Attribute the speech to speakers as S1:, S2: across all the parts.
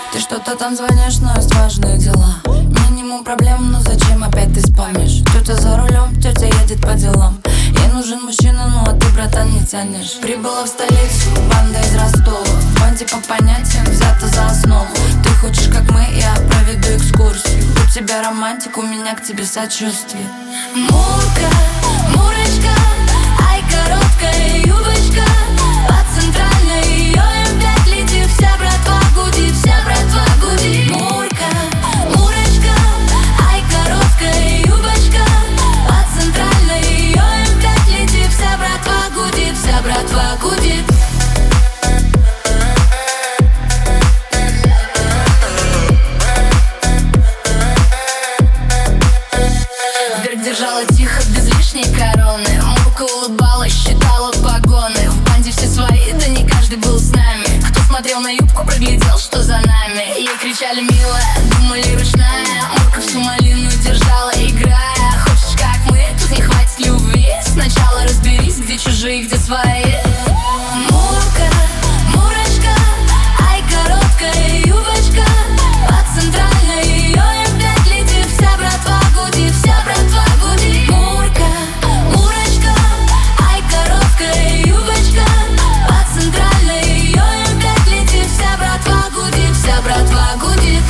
S1: Ты что-то там звонишь, но есть важные дела. Минимум проблем, но зачем опять ты спамишь? Тетя за рулем, тетя едет по делам. Ей нужен мужчина, ну а ты, братан, не тянешь. Прибыла в столицу, банда из Ростова. В банде по понятиям взята за основу. Ты хочешь, как мы, я проведу экскурсию. У тебя романтик, у меня к тебе сочувствие. Мурка, Мурочка, ай, короткая юбочка. По центральной ее М5 летит. Вся братва гудит, вся братва гудит. Мурка, Мурочка, ай, короткая юбочка. По центральной ее М5 летит. Вся братва гудит, вся братва гудит. Вверх держала тихо, без лишней короны. Мурка улыбалась, считала погоны. В банде все свои, да не каждый был с нами. Кто смотрел на юбку, проглядел, что за нами. Ей кричали милая, думали ручная. Мурка всю малину держала, играя. Хочешь, как мы, тут не хватит любви. Сначала разберись, где чужие, где свои. Мурка, Мурочка, ай, короткая юбочка. По центральной ее М5 летит. Вся братва гудит, вся братва гудит. Мурка, Мурочка, ай, короткая юбочка. По центральной ее М5 летит. Вся братва гудит, вся братва гудит.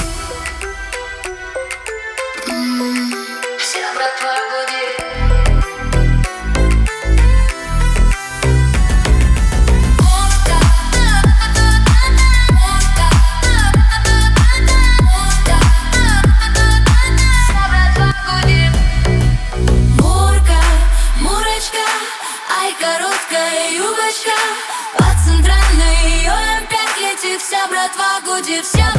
S1: Вся братва гудит. Короткая юбочка, по центральной ее М5 летит. Вся братва гудит, вся